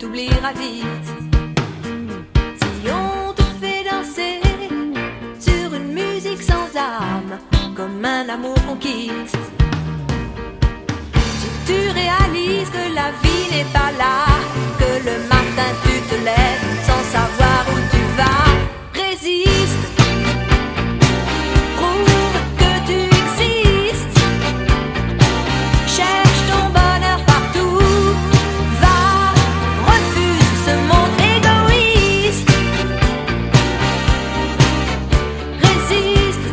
t'oublieras vite. Si on te fait danser sur une musique sans âme, comme un amour qu'on quitte, si tu réalises que la vie n'est pas là, que le matin tu te lèves sans savoir où tu vas, résiste. Prouve que tu existes. Cherche ton bonheur partout. Va, refuse ce monde égoïste. Résiste.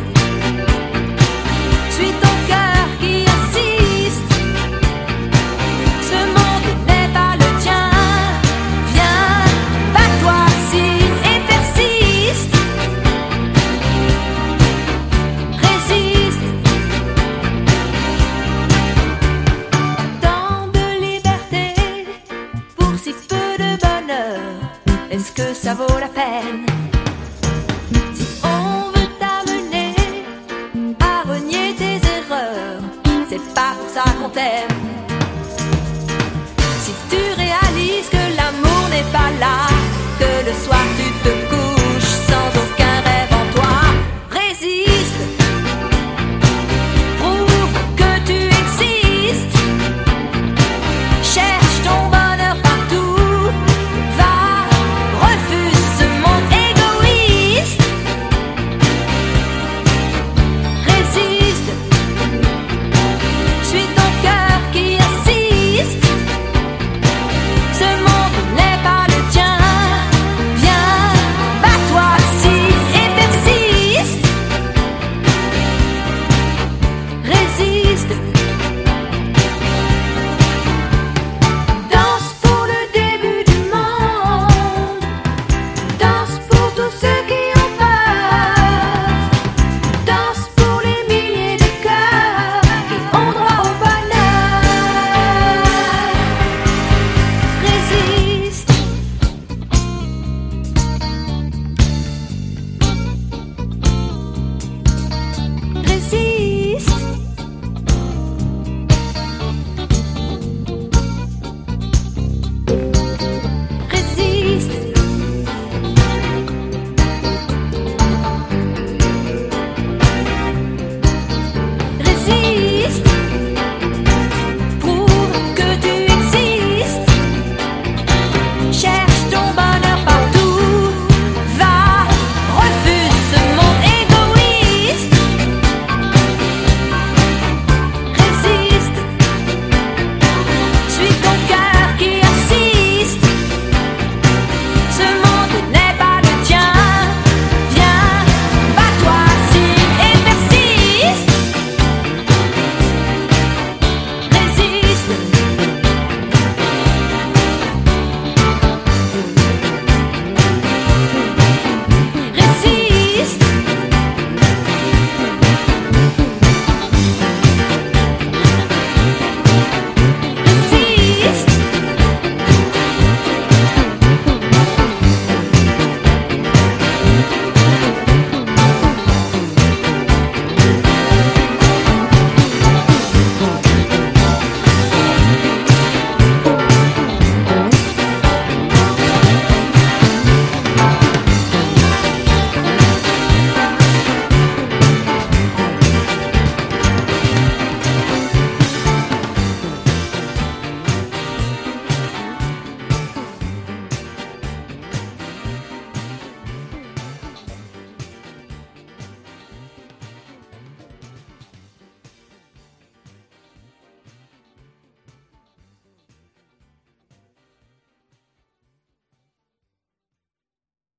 Suis ton cœur qui insiste. Ce monde n'est pas le tien. Viens, bats-toi, signe et persiste. Résiste. Tant de liberté pour si peu de bonheur, est-ce que ça vaut la peine? Si on veut t'amener à renier tes erreurs, c'est pas pour ça qu'on t'aime.